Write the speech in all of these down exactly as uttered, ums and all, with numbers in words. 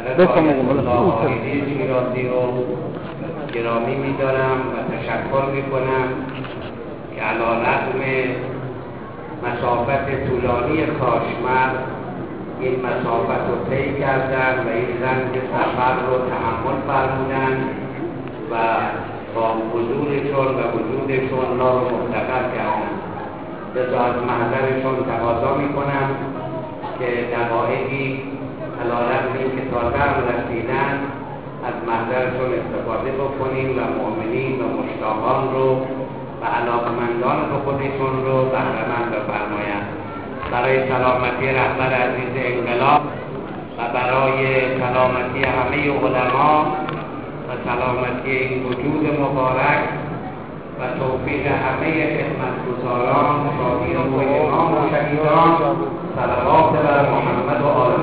بفهم الله شیرازی رو گرامی می‌دارم و تشکر می‌کنم که علی‌رغم مسافت طولانی کاشمر این مسافت رو طی کردن و این رنج سفر رو تحمل فرمودن و با حضورشون و وجودشون ما رو مفتخر کردن. لذا از محضرشون تقاضا میکنم که دقایقی علی‌رغم اینکه تازه هم رسیدن از محضرشون استفاده بکنیم و مؤمنین و مشتاقان رو و علاقمندان به خودشون رو بهره‌مند بفرمایند. برای سلامتی رهبر عزیز انقلاب و برای سلامتی همه علما و سلامتی این وجود مبارک و توفیق همه خدمتگزاران شادی و امام و شهیدان صلوات بر محمد و آل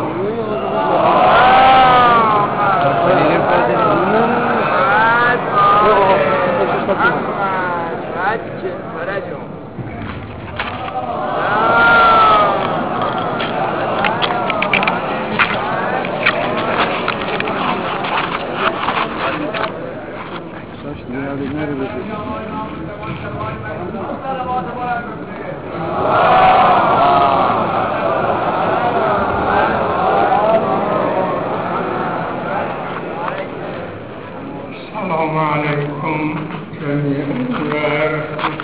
السلام علیکم جمیعا و رحمت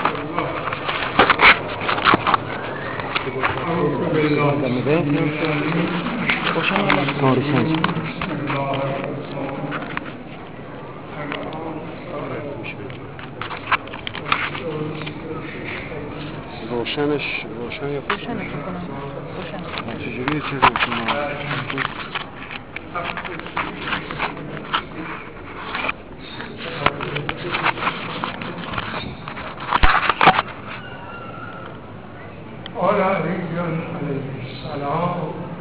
روشنش روشن یا روشنش میکنم روشن چجوری چه روشن قال علی علیه السلام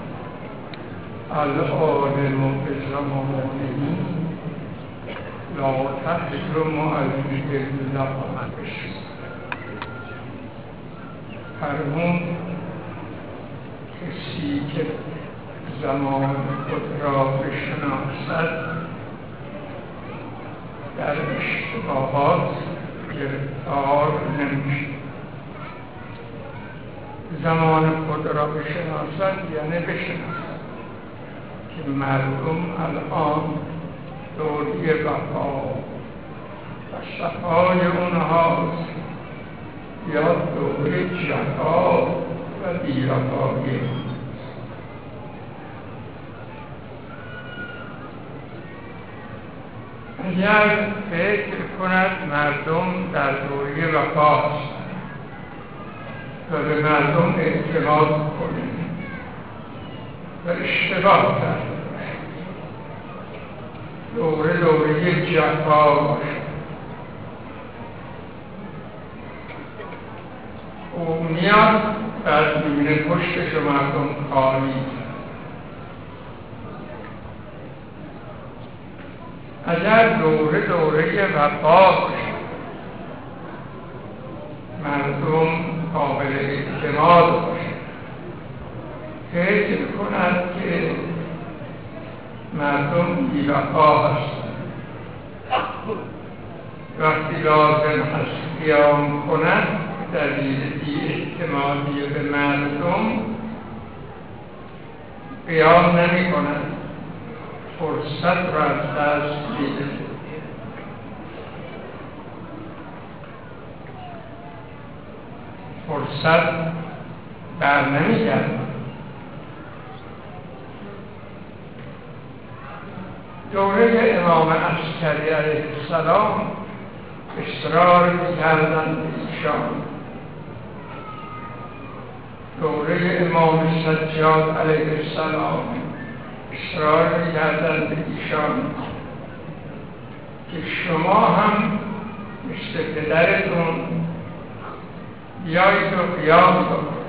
العالم بزمانه لا تحرم علیه لقمش. مرحوم کسی که زمان خود را بشناسد در اشتباهات گرفتار نمیشه. زمان خود را بشناسد یعنی بشناسد که مردم الان دوری وفا و صفای اونهاست یا دوره جفا و بی‌وفایی. اگر فکر کند مردم در دوره وفا هستند و به مردم اعتماد کنید و اشتباه کرد دوره دوره جفا باشد، او میاد بعد میبینه پشتش و مردم خالی. اگر دوره دوره وفا باشه، مردم قابل اعتماد باشه، فکر کند که مردم بی‌وفا هستند، وقتی لازم هست قیام کند دلیل بی‌اعتمادی به مردم قیام نمی کند، فرصت را از دست میده. فرصت در نمیگرد. دوره امام عسکری علیه السلام اصرار می‌کردند ایشان، دوره امام سجاد علیه السلام اصرار می‌کردند ایشان که شما هم مثل پدرتون بیایید و قیام کنید.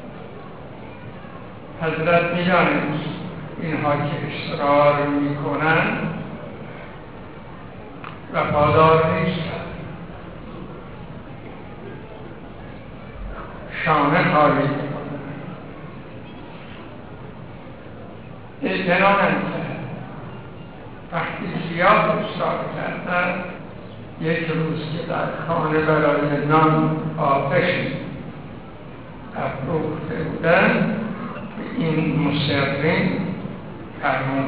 حضرت می‌دانست اینها که اصرار می‌کنند وفادار نیستند، شانه خالی می‌کنند، اعتنا نمی‌کنند. وقتی زیاد اصرار کردن، یک روز که در خانه برای نان آتشی افروخته بودن، به این مصرین فرمود.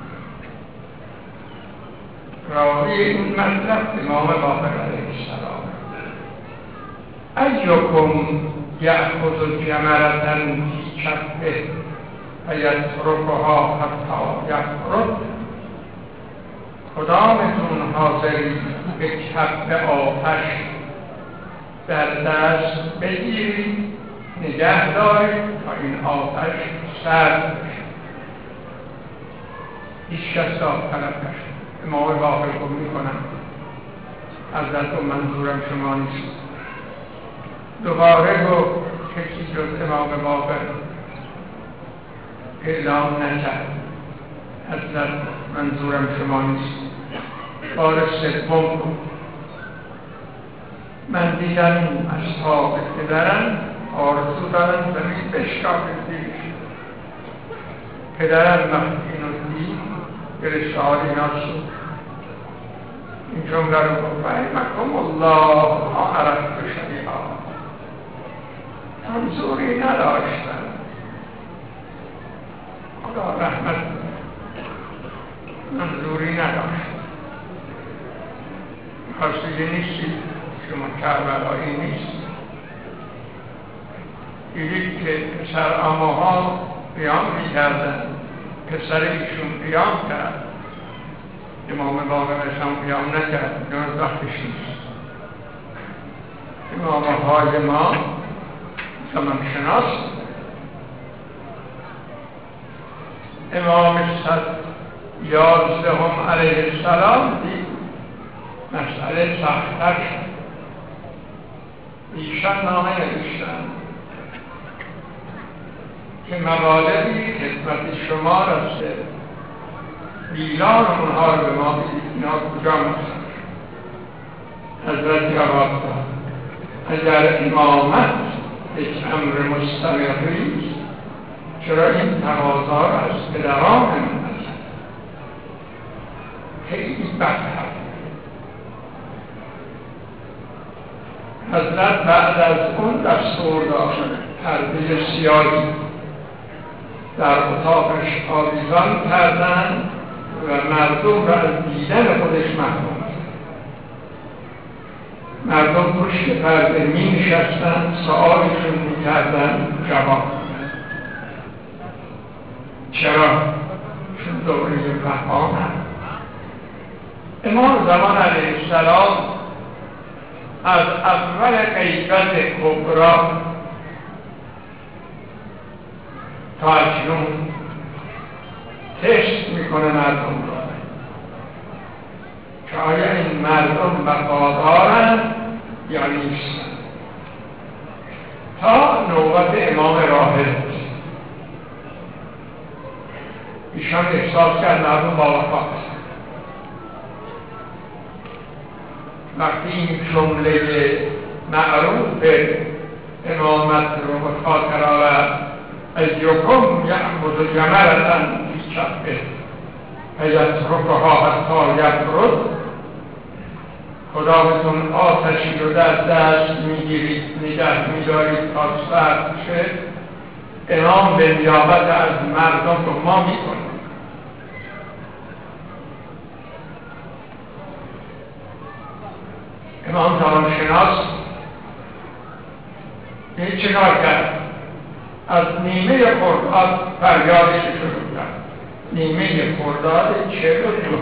راوی این مطلب امام باقر علیه السلام: ایکم یأخذ جمرة فی کفه فیترکها حتی یفرط، کدامتون حاضری به کف آتش در دست بگیرید، نگه دارید تا این آتش سرد بشه؟ هیچ کس داوطلب نشد. امام باقر گفت میکنم، حضرت منظورم شما نیست. دوباره گفت کسی جز امام باقر اعلام نکرد، حضرت منظورم شما نیست. بار سوم گفت من دیدم این اصحاب پدرم آرزو دارن زمین بشکافه زیرش. پدرم وقتی اینو دید دلش حال اینا شد. این جمله رو گفت: رحمکم الله ما عرفت شیئا. منظوری نداشتن، خدا رحمت منظوری نداشت. خواستگی نیستی، شما کربلایی نیست. دیدید که پسر عموها قیام می‌کردن، پسر ایشون قیام کرد، امام باقر اسلام قیام نکرد، نه از وقتش نیست. امام های ما زمان شناس. امام صد یازدهم علیه السلام دید مسئله سخت‌تر شد. ایشان نامه نوشتن که مواردی خدمت شما رسته، ویلان اونها رو به ما بدید، اینا کجا مستن؟ حضرت جواب داد: اگر امامت یک امر مستمری، چرا این تقاضا را از پدران من نزد؟ خیلی بدتر. حضرت بعد از اون دستور داد پرده سیاهی در اتاقش آویزان کردن و مردم را از دیدن خودش محروم کرد. مردم پشت پرده می نشستن، سؤالشون می کردن، جواب میدن. چرا؟ چون دوره فهام هم. امام زمان علیه السلام از اول غیبت کبرا تا اکنون تست میکنه مردم را که آیا این مردم وفادارن یا نیستن، تا نوبت امام راحل ایشان احساس کرد مردم با وفا هستن. وقتی این جمله معروف امامت رو به خاطر آورد: ایکم یأخذ جمرة فی کفه فیترکها حتی یفرط، کدامتون آتشی رو در دست میگیرید، نگه میدارید تا سرد شه؟ امام به نیابت از مردم رو ما میکنیم. امام زمانشناس این چه کار کرد؟ از نیمه خرداد فریادش شروع کرد. نیمه خرداد چهل و دو،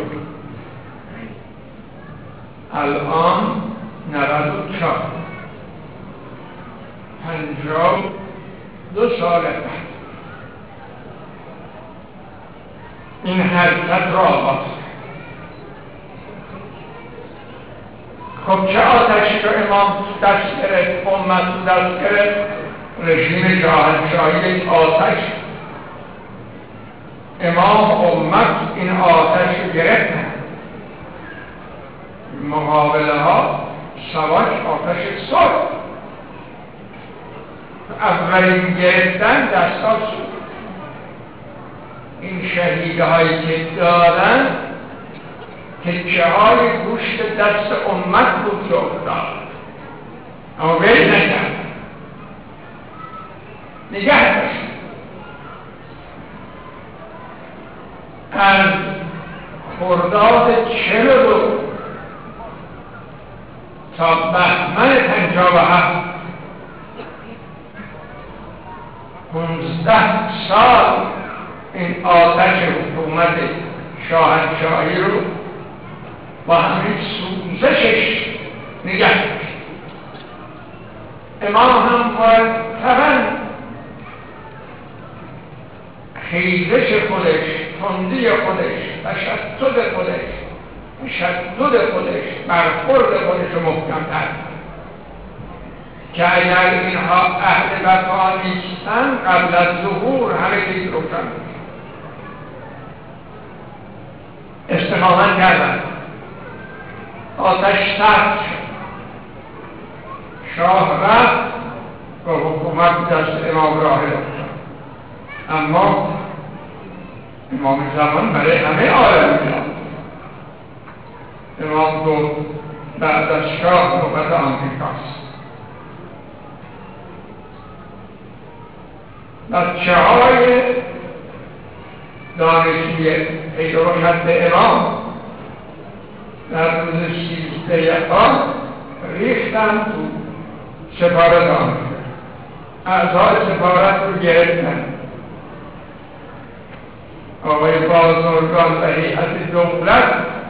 الان نود و چهار، پنجاه دو سال بعد این حرکت را آغاز. خب چه آتشی رو امام دست گرفت، امت دست گرفت؟ رژیم شاهنشاهی یک آتش. امام امت این آتش رو گرفتن، مقابله ها سواش آتش سرد. اولین گرفتن دستات شد. این شهیده هایی که دارن تکه های گوشت دست امت بود که افتاد، اما ویل نکرد، نگه داشت. از خرداد چهل و دو تا بهمن پنجاه و هفت پونزده سال این آتش حکومت شاهنشاهی رو با همین سوزشش نگه داشت. امام هم مرتباً خیزش خودش، تندی خودش، تشدد خودش، تشدد خودش، برخورد خودش رو محکم کرد که اگر اینها اهل وفا نیستن قبل از ظهور همه چیز روشن بود. استقامت کردن، آتش سرد شد، شاه رفت و حکومت دست امام راحل افتاد. اما امام زمان برای همه عالم میاد. امام گفت بعد از شاه نوبت آمریکاست. بچه های دانشی پیرو خط امام در روز سیزده آن ریختن تو سفارت آمریکا. اعضای سفارت رو گرفتن. آقای بازرگان و هیئت دولت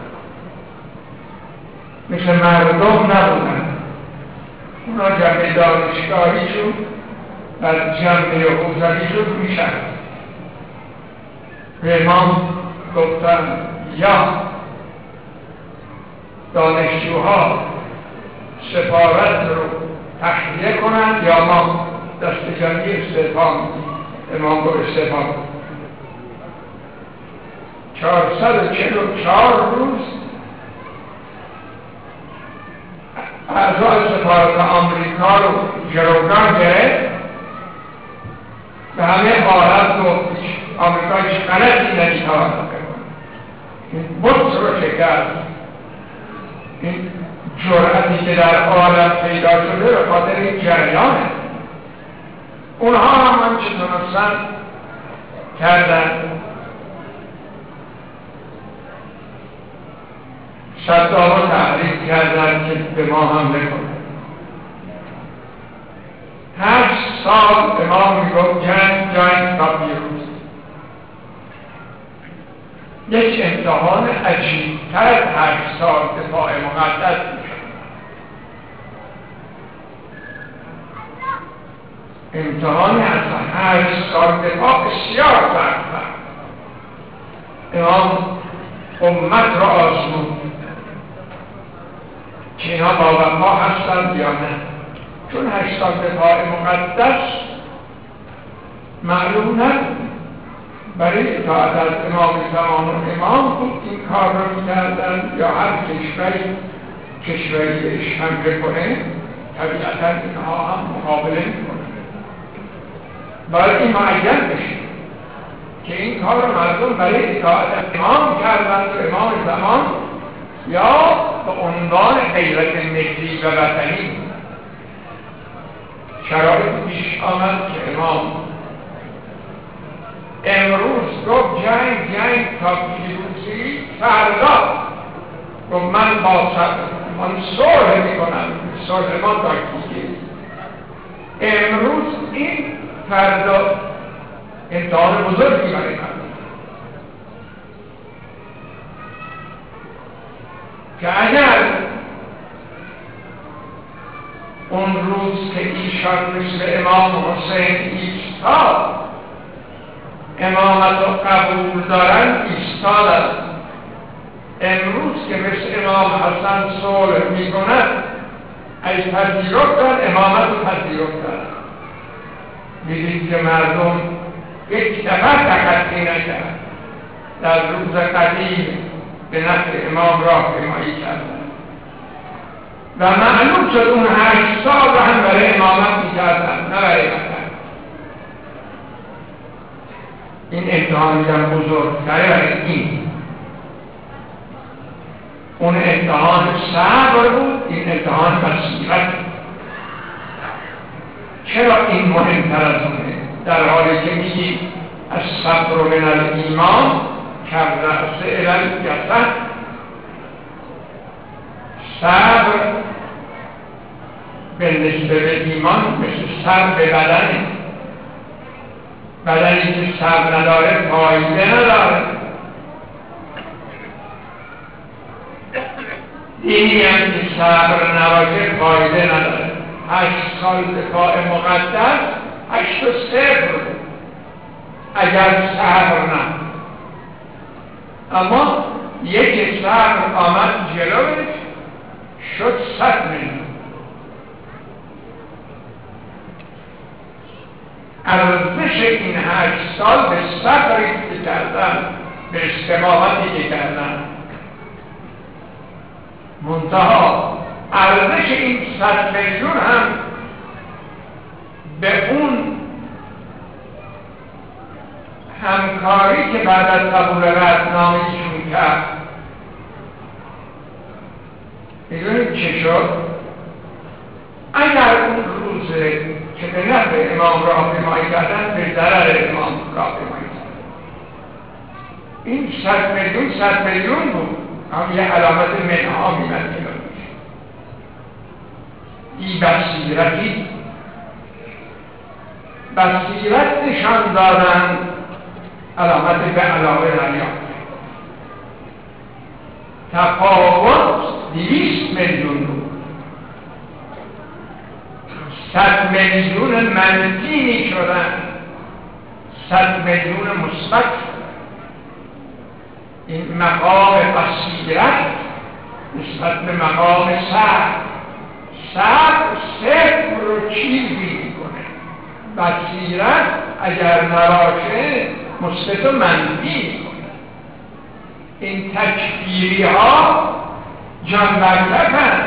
مثل مردم نبودن. اونا جمع دانشگاهیشون و جمع حوزویشون میشن. به امام گفتن یا دانشجوها سفارت رو تخلیه کنند یا ما دست جمعی استعفا میدیم. امام رو استعفا میدیم. چهارصد و چهل و چهار روز اعضای سفارت آمریکا رو گروگان گرفت و همه حالت گفت آمریکا هیچ غلطی نمیتواند بکنه. این بطس رو شکست. این جرأتی که در عالم پیدا شده به خاطر این جریانه. اونها هم همچه تونستن کردن. صدام رو تحریک کردن که به ما حمله کنن. هر سال امام میگفت جنگ جنگ تا پیروز. یک امتحان عجیبتر هر سال دفاع مقدس میشه. امتحان از هر سال دفاع بسیار سخت‌تر. امام امت را آزمود که اینا با وفا هستند یا نه. چون هشت سال دفاع مقدس معلوم نبود. برای اطاعت از امام زمان و امام بود این کار رو می‌کردن یا هر کشوری کشوری بهش حمله کنه طبیعتا اینها هم مقابله می‌کنن. باید این معین بشه که این کار رو مردم برای اطاعت از امام کردن و امام زمان یا به عنوان غیرت ملی و وطنی. شرایط پیش آمد که امام امروز گفت جنگ جنگ تا پیروزی، فردا گفت من با من صلح میکنم، صلح ما تاکتیکی. امروز این، فردا امتحان بزرگی برای من که اگر اون روز که ایشان مثل امام حسین ایستاد امامت رو قبول دارن ایستادن، امروز که مثل امام حسن صلح میکنن ای پذیرفتن امامت رو پذیرفتن. میدید که مردم یک دفعه تخطی نکرد، در روز قدیم به نفع امام راهپیمایی کردن و معلوم شد اون هشت سال رو هم برای امامت میکردن نه برای وطن. این امتحان دیدن بزرگتره برای این اون امتحان صبر بود، این امتحان بصیرت. چرا این مهمتر از اونه؟ در حالی که میگی از صبر من الایمان کالرأس الی الجسد، صبر به نسبت به ایمان مثل سر به بدنه. بدنی که صبر نداره فایده نداره. اینی هم که صبر نباشه فایده نداره. هشت سال دفاع مقدس هشت و صفر بود اگر صبر نه. اما یک صبر آمد جلوش شد صد میلیون. ارزش این هشت سال به صبری که کردن، به استقامتی که کردن. منتها ارزش این صد میلیون هم به اون همکاری که بعد از قبول رأسنامه‌شون کرد. میدونید چه شد؟ اگر اون روز که به نفع امام راهپیمایی کردن به ضرر امام راهپیمایی کردن، این صد میلیون صد میلیون بود، هم یه علامت منها میمد کنید. ای بصیرتی، بصیرت نشان دادن علامت به علاوه نیامد. تفاوت دویست میلیون بود. صد میلیون منفی می شدن، صد میلیون مثبت شدن. این مقام بصیرت نسبت به مقام صبر. صبر صفر رو چیزی میکنه، بصیرت اگر نباشه مثبت و منفی میکنه. این تکفیری ها جان برکفن،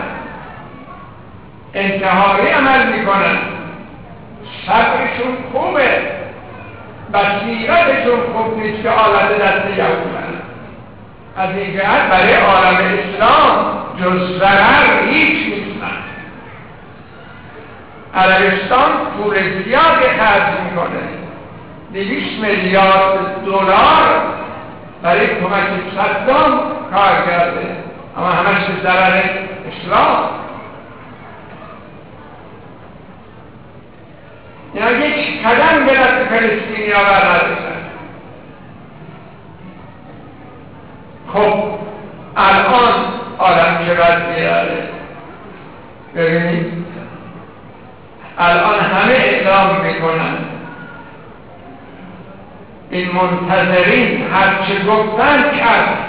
انتحاری عمل میکنن. صبرشون خوبه، بصیرتشون خوب نیست که آلت دست یهودن. از این جهت برای عالم اسلام جز ضرر هیچ نیستن. عربستان پول زیادی خرج میکنه، دویست میلیارد دلار برای کمک صدام کار کرده، اما همش به ضرر اسلام. یعنی یک قدم به دست فلسطینی ها برنداشتن. خب الان آدم چقدر میاره؟ ببینید الان همه اعلام میکنن، این منتظرین هرچه گفتن کرد.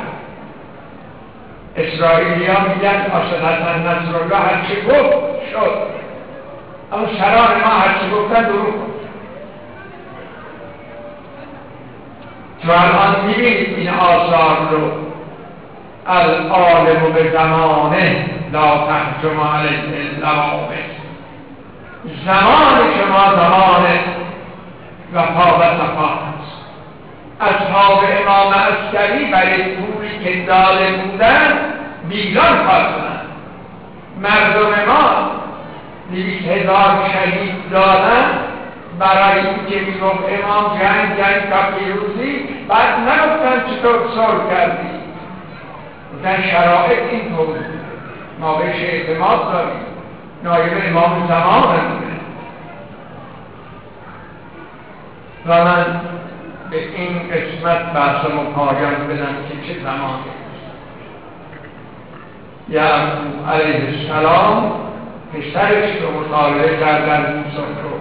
اسرائیلی ها میگن آسد حسن نصرالله هرچه گفت شد، اما سران ما هرچه گفتن دروغ گفت. تو الان میبینید این آثار رو، العالم به زمانه لا تحجم علیه اللوامه. زمان شما زمان وفا و صفا است. اصحاب امام عسکری برای پولی که داده بودن بیگان خواستن. مردم ما دویست هزار شهید دادن برای اینکه میگفت امام جنگ جنگ تا پیروزی، بعد نگفتن چطور صلح کردی، گفتن شرایط این طور ما بهش اعتماد داریم، نایب امام زمان همونه. و من به این قسمت بحثم و پایان بدم که چه زمانی یعقوب علیه السلام پسرش رو مطالعه کردن یوسف رو،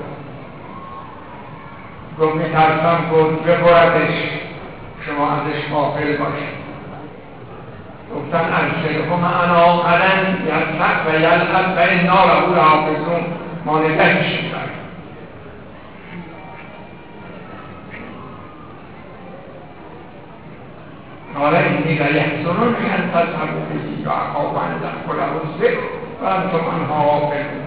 گفت میترسم گفت بخوردش، شما ازش غافل باشید. گفتن ارسله معنا غدا یلحق و یلحق و انا له لحافظون، ما نگهش می‌داریم. قال اینی لیحزننی ان تذهبوا به و اخاف ان تأکله الذئب و انتم عنه غافلون.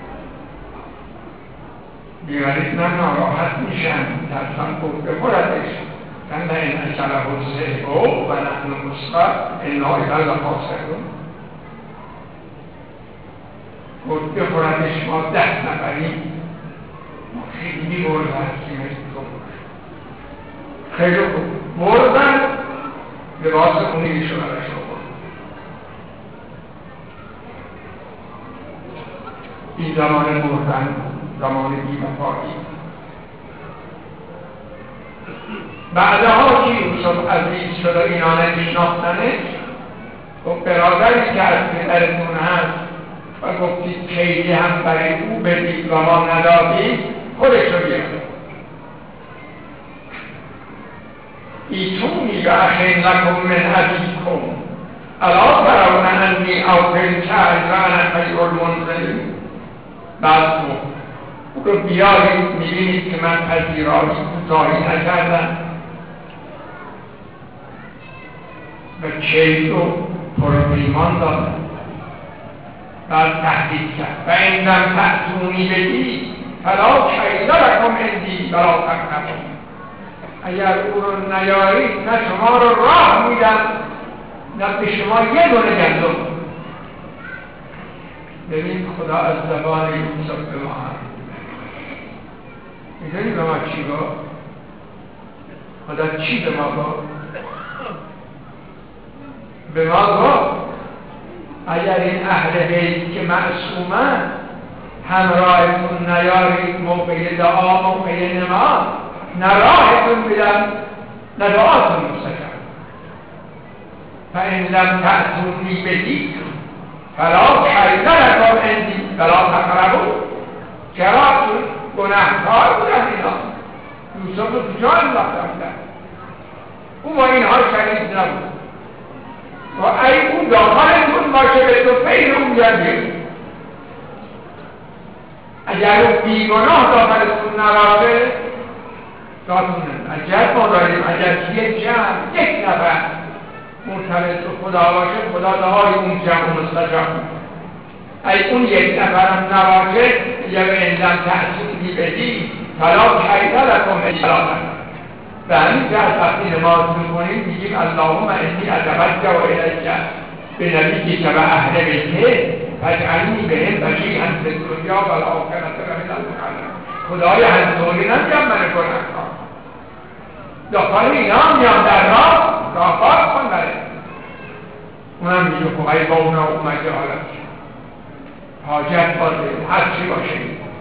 بیارید من ناراحت میشم، ترسم گفت بخوردش. کن این اکله الذئب و نحن نسخه انها ایدن لخاصرون گفت بخوردش ما ده نفری ما خیلی برده هستیم خیلی خوب بردن لباس اونی شو برش رو برد این زمان بردن زمان بی‌وفایی بعدها که یوسف عزیز شد و اینا نمیشناختنش و برادری که از پدرتون هست و گفتید خیلی هم برای او بدید و ما ندادید خودش رو بیاد ایتونی و اخین لکم من ابیکم الا ترون انی اوفی الکیل و انا خیر المنزلین بعد او رو بیارید میبینید که من پذیرایی کوتاهی نکردم و کیل رو پرپیمان دادم بعد تهدید کرد و این لم تأتونی بدی فلا کیل لکم عندی ولا تقربون اگر او رو نیارید نه شما رو راه میدم نه به شما یه دونه گندم. ببین خدا از زبان یوسف به ما هم میدونی به ما چی گفت؟ خدا چی به ما گفت؟ به ما گفت اگر این اهل بیت که معصومن همراهتون نیارید موقع دعا موقع نماز نه راهتون بدم نه دعاتون مستجاب فإن لم تأتونی بدید فلا کیل لکم عندی ولا تقربون. چرا؟ گناهکار بودن اینا یوسف رو تو جا انداخته بودن او با اینها شریک نبود و ای اون داخلتون باشه به تو فیل اون بیاد اگر اون بیگناه داخلتون نباشه داتونن اگر ما داریم اگر یک جمع یک نفر مرتبط به خدا باشه خدا دعای اون جمع مستجاب ای اون یک نفرم نباشه یا به اندم تحصیلی بدی فلا کیل لکم اطلاقا به همین که از وقتی نماز میکنیم میگیم اللهم انی اتوجه الیک به نبی که به اهل بیته فاجعلنی بهم وجیها فی الدنیا و الاخره من المقربین. خدای همطوری نمیگم من گناهکار داخل اینا میام در راه راهکار کن بره اونم میگه خب ای با اونا اومده حالت حاجت باشه هر چی باشه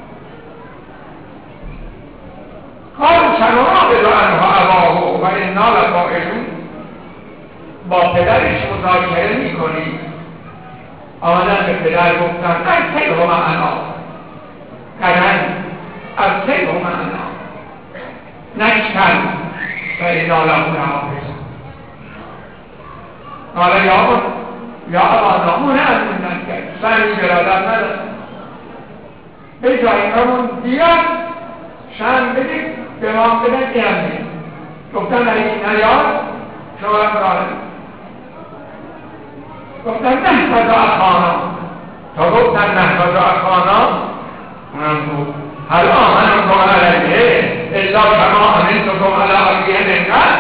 قالوا سنراود عنها اباه و انا لفاعلون. با پدرش مذاکره میکنی آمدن به پدر گفتن ارسله معنا قدن ارسله معنا نکتن و انا له لحافظون. قال یا ابا یا ابانا مونه از این نکرد سنی برادر ندارد به جایی همون بیاد شن بدید به ما بدن ایران دید گفتن اگه نیاد شما برادر گفتن نحفظ اخانا تا گفتن نحفظ اخانا اونم بود هل آمنتم علیه الا کما امنتم علی علیه منکر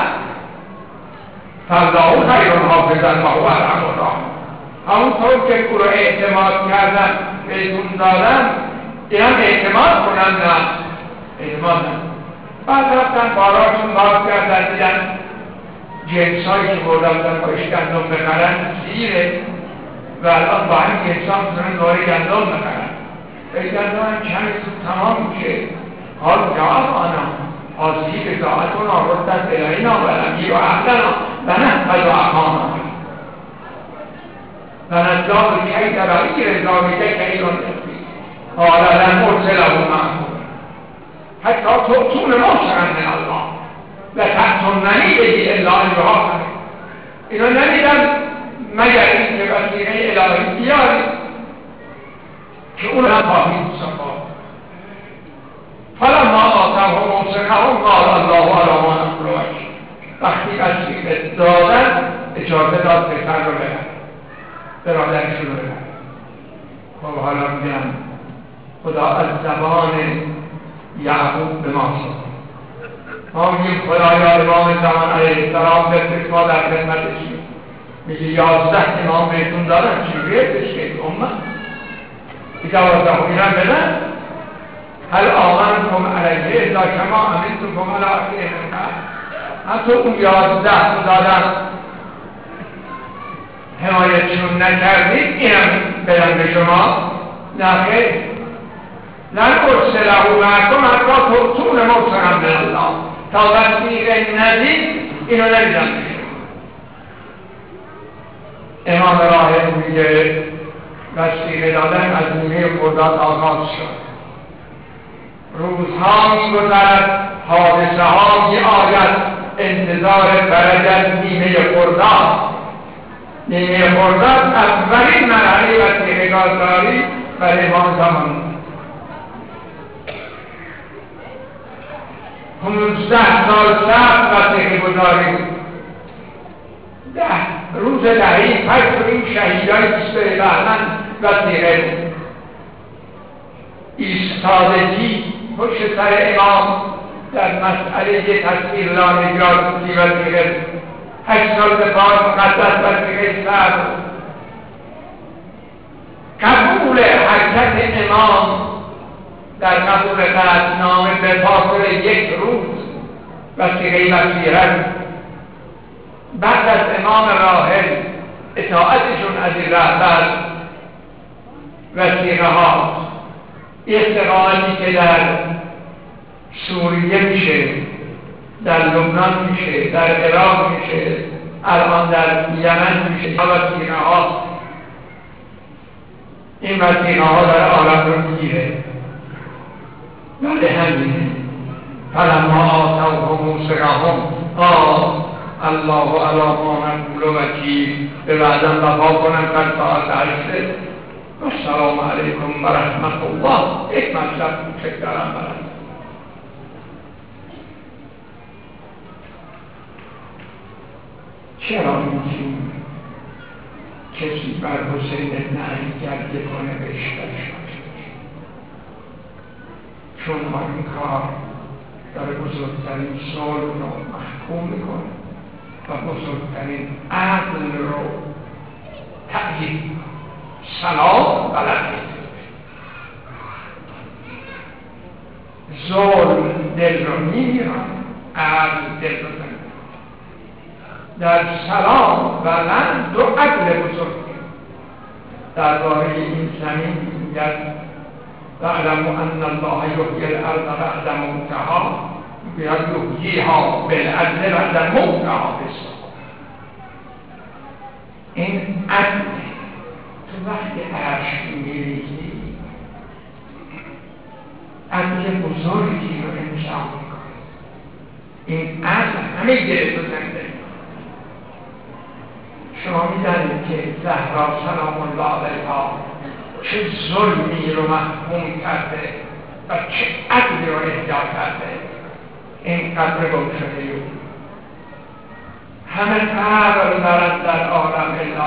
فالله خیر حافظا و هو ارحم الراحمین. همونطور که او رو اعتماد کردن بهتون دادن اینا اعتماد کنن نه اعتماد نه. بعد رفتن باراشون باز کردن دیدن جنس هایی که برده بودن باش گندم بخرن زیره و الان با این جنس ها میتونن داره گندم بخرن به گندم هم چند سود تمام میشه حال جواب آنا آزی به داعتون آردت الهینا و نمی و اهلنا و نحفظ و اخانا و نجاب کهی درایی رضاوی که کهی رو نفید حالا لن مرسله معمول حتی توتون مشرن من الله لتحتون نمی بدی الا انجها کنید اینا نمیدن مگر این که وسیله الهی بیاری که اون هم خواهید صفا فلما آتهم موسیقهم قال الله علی ما نقول وکیل. وقتی وسیله دادن اجازه داد پسر رو برن برادرشون رو برن. خب حالا میگم خدا از زبان یعقوب به ما شد ما میگیم خدایا امام زمان علیه السلام بفرست ما در خدمتشیم میگه یازده امام بهتون دارم چجوریه بشکید امت این دوازده رو میرم بدن هل آمنتم علیه الا کما امنتم علیه حتی اون یازده رو دادم حمایتشون نکردید اینم بدن به شما نخیر لن ارسله معکم حتی تؤتون موثقا من الله تا وثیقه ندید اینو ندیدم به شما. امام راهب میگه وثیقه دادن از نیمه خرداد آغاز شد روزها می‌گذرد حادثه ها می‌آید انتظار برجت نیمه خرداد نیمه خرداد اولین مرحله وثیقه گذاری برای ما زمان پانزده سال صبر وثیقه گذاری ده روز دهی فجر این شهیدای بیست بهمن وثیقه ایستادگی پشت سر امام در مسئله تصویر لانجات سی وثیقه هشت سال دفاع مقدس وثیقه صبر قبول حرکت امام در قبول قطعنامه به فاصل یک روز وثیقه بصیرت بعد از امام راحل اطاعتشون از این رهبر وثیقه ها استقامتی که در سوریه میشه در لبنان میشه در عراق میشه الان در یمن میشه وثیقه ها این وثیقه ها در عالم رو میگیره ولی همینه فلما آتوهم موثقهم آه الله علی ما نقول وکیل به بعدم وفا کنم تا ساعت هشت السلام علیکم و رحمت الله. یک مطلب کوچک دارم برم چرا میگیم کسی بر حسین ابن علی گریه کنه بهشتش چون ما این کار داره بزرگترین صلح رو محکوم میکنه و بزرگترین عدل رو تأیید سلام بلد ظلم دل رو میمیرن عدل دل رو زنده در سلام و لن دو عدل بزرگ در باره این زمین میگوید واعلموا ان الله یحیی الارض بعد موتها یحییها بالعدل بعد موتها بالصبر. این عدل تو وقتی عرش میریزی عدل بزرگی رو امضا میکنه. این عدل همه گرفت و زنده. شما میدانید که زهرا سلام الله علیها چه ظلمی رو محکوم کرده و چه عدلی رو احیا کرده. این قدر گم شده یو همه قبر دارد در عالم الا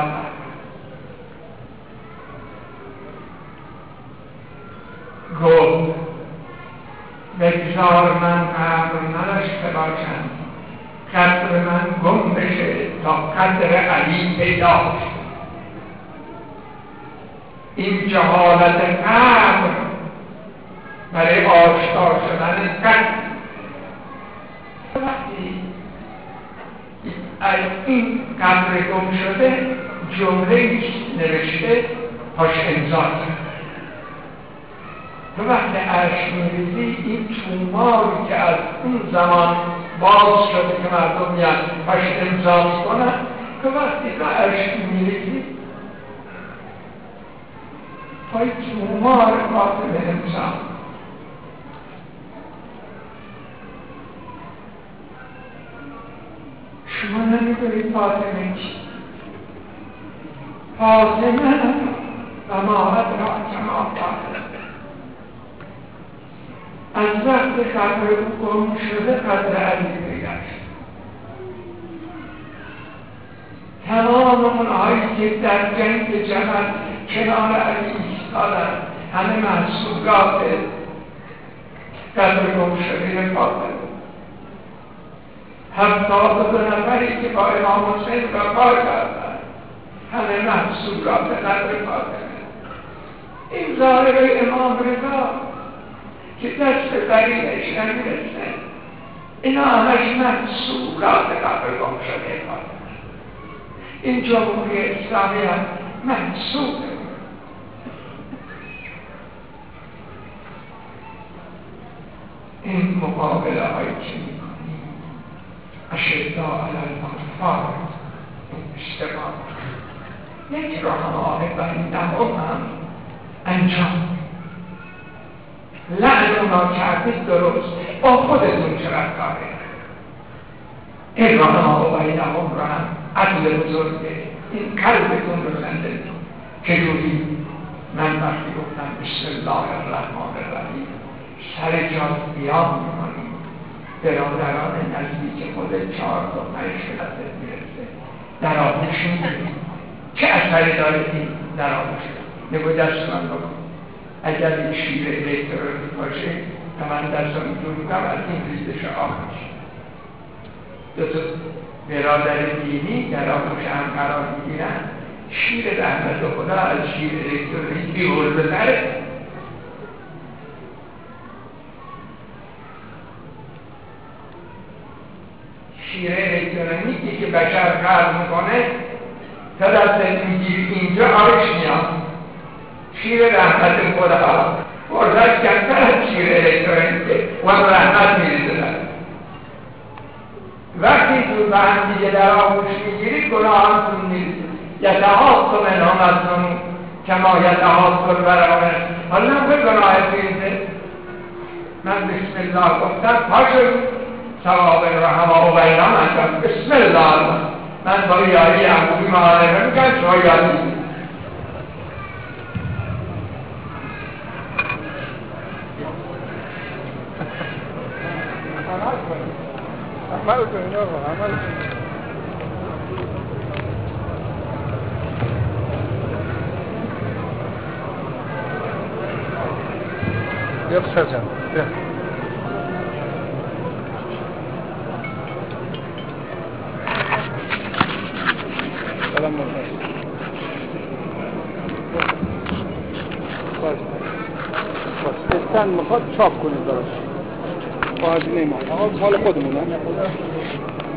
گفت بگذار من قبر نداشته باشم قدر من گم بشه تا قدر علی پیدا بشه. این جهالت قبر برای آشکار شدن قدر وقتی این قبر گم شده جمله نوشته پاش امضا کرد. تو وقتی عرش میریزی این توماری که از اون زمان باز شده که مردم میان پاش امضا میکنن تو وقتی تو عرش میریزی پای تومار قاتل امضا. شما نمیدونید فاطمه چی؟ فاطمه و ماهد را کما فاطمه از وقت قبر او گم شده قدر علی پیدا شد. تمام اونهایی که در جنگ جمل کنار علی ایستادن همه محسوبات قبر گم شده فاطمه. هفتاد دو نفری که با امام حسین وفا کردن همه محصولات قدر فاطمه. این ظاهر امام رضا که دست بریدش نمیرسه، اینا همش محصولات قبل گم شده فاطمه. این جمهوری اسلامی هم محصوله. این مقابله هایی که میکنیم اشداء علی الکفار اشتباه یک راهنمای بینهم هم انجام لعن اونا کردید درست، با خودتون چقدر کاره این راهنمای بینهم رو هم عدل بزرگه، این قلبتون رو زنده چجوری؟ من وقتی گفتم بسم الله الرحمن الرحیم سر جان بیان میکنیم، برادران نزدیک خود چهار تا پنج خلطت میرسه در آغوش میگیریم. چه اثری داره این در آغوش؟ نگو دست من بکن. اگر این شیر الکترونیک باشه که من دستم اینجور بودم از این ریزش آغوش دو تا برادر دینی در آغوش هم قرار میگیرن، شیر رحمت خدا از شیر الکترونیک بیهول بتره. شیر الکترونیکی که بشر خلق میکنه تا دست میگیری اینجا آرش میاد. شیر رحمت خدا فرصت کمتر از شیر الکترونیکه و رحمت میریزه. وقتی تو به هم دیگه در آغوش میگیری گناهانتون میریزه. یتحاط منهم الذنوب کما یتحاط البراء. حالا به گناه میریزه. من بسم الله گفتم پاشو ثواب رحمه و بینام انجام. بسم الله من با یاری عمومی معارفه میکنم شما یادی عمل کنید آقا عمل کنید. بیا بسر جان بیا سلام مردم باش باش استن میخواد چاپ کنید براش با هزینه ما آقا حال خودمونه